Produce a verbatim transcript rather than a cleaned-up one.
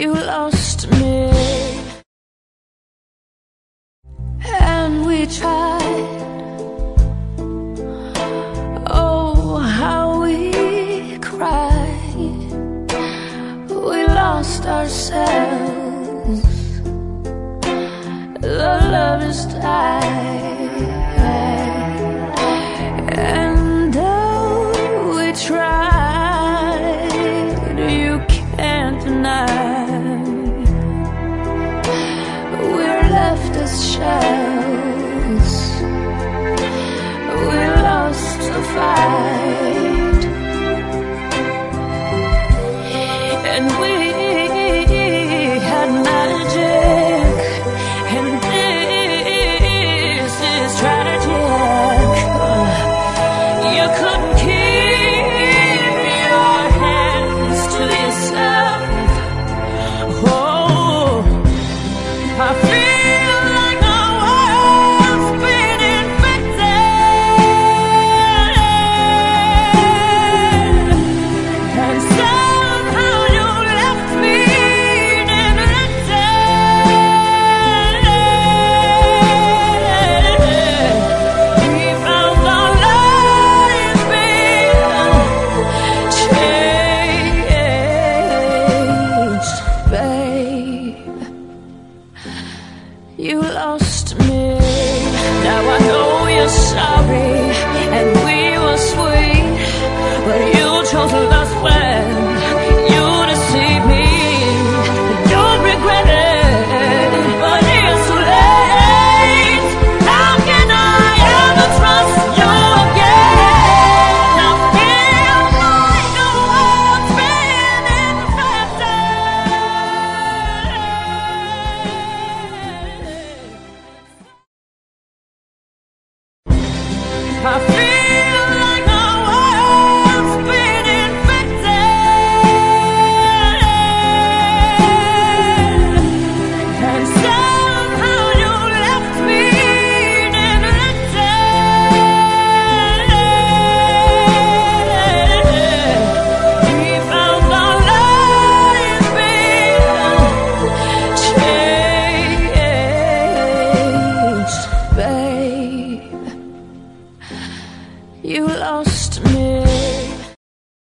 You lost me, and we tried. Oh, how we cried. We lost ourselves. The love is died, and though we tried, you can't deny. We're left as shells. We lost the fight, and we had magic, and this is tragic. You couldn't keep your hands to yourself. Oh, I feel like the world's been infected, and somehow you left me neglected. We found our lives being changed, babe. You lost me. Now I know you're sorry, and we were sweet, but you chose lust when you deceived me. Don't regret it, but it's too late. How can I ever trust you again? I feel like the world's been infected. I feel like the world's been infected, and somehow you left me neglected. We found our lives being changed, babe. You lost me.